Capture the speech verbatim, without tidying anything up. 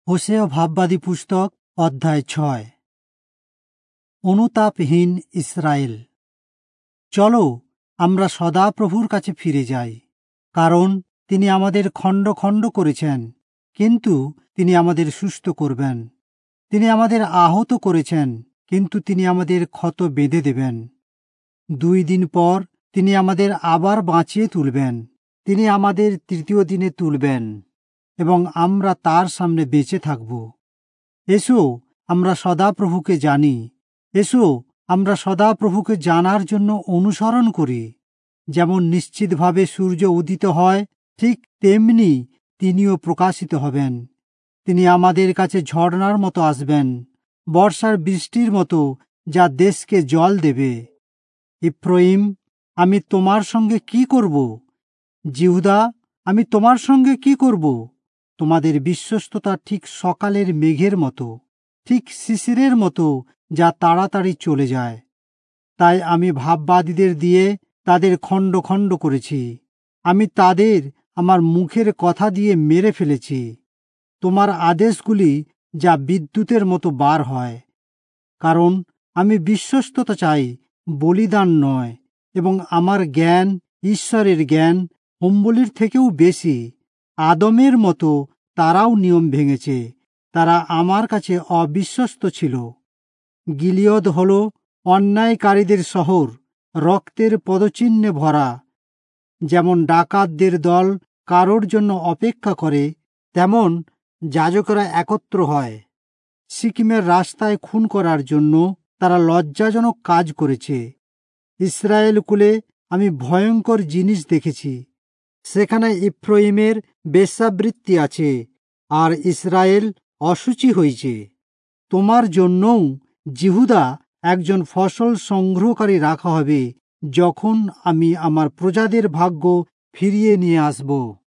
হোশেয়া ভাববাদী পুস্তক অধ্যায় ছয়। অনুতাপহীন ইসরায়েল। চলো আমরা সদাপ্রভুর কাছে ফিরে যাই, কারণ তিনি আমাদের খণ্ড খণ্ড করেছেন, কিন্তু তিনি আমাদের সুস্থ করবেন। তিনি আমাদের আহত করেছেন, কিন্তু তিনি আমাদের ক্ষত বেঁধে দেবেন। দুই দিন পর তিনি আমাদের আবার বাঁচিয়ে তুলবেন। তিনি আমাদের তৃতীয় দিনে তুলবেন এবং আমরা তার সামনে বেঁচে থাকব। এসো আমরা সদাপ্রভুকে জানি। এসো আমরা সদাপ্রভুকে জানার জন্য অনুসরণ করি। যেমন নিশ্চিতভাবে সূর্য উদিত হয়, ঠিক তেমনি তিনিও প্রকাশিত হবেন। তিনি আমাদের কাছে ঝর্ণার মতো আসবেন, বর্ষার বৃষ্টির মতো, যা দেশকে জল দেবে। ইফ্রাইম, আমি তোমার সঙ্গে কি করব? জিহুদা, আমি তোমার সঙ্গে কি করব? তোমাদের বিশ্বস্ততা ঠিক সকালের মেঘের মতো, ঠিক শিশিরের মতো, যা তাড়াতাড়ি চলে যায়। তাই আমি ভাববাদীদের দিয়ে তাদের খণ্ড খণ্ড করেছি। আমি তাদের আমার মুখের কথা দিয়ে মেরে ফেলেছি। তোমার আদেশগুলি যা বিদ্যুতের মতো বার হয়। কারণ আমি বিশ্বস্ততা চাই, বলিদান নয়, এবং আমার জ্ঞান, ঈশ্বরের জ্ঞান, হোমবলির থেকেও বেশি। আদমের মতো তারাও নিয়ম ভেঙেছে। তারা আমার কাছে অবিশ্বস্ত ছিল। গিলিয়দ হল অন্যায়কারীদের শহর, রক্তের পদচিহ্নে ভরা। যেমন ডাকাতদের দল কারোর জন্য অপেক্ষা করে, তেমন যাজকেরা একত্র হয়। সিকিমের রাস্তায় খুন করার জন্য তারা লজ্জাজনক কাজ করেছে। ইসরায়েল কুলে আমি ভয়ঙ্কর জিনিস দেখেছি। সেখানে ইফ্রাইমের বেশ্যাবৃত্তি আছে, আর ইসরায়েল অশুচি হয়েছে। তোমার জন্যও জিহুদা একজন ফসল সংগ্রহকারী রাখা হবে, যখন আমি আমার প্রজাদের ভাগ্য ফিরিয়ে নিয়ে আসব।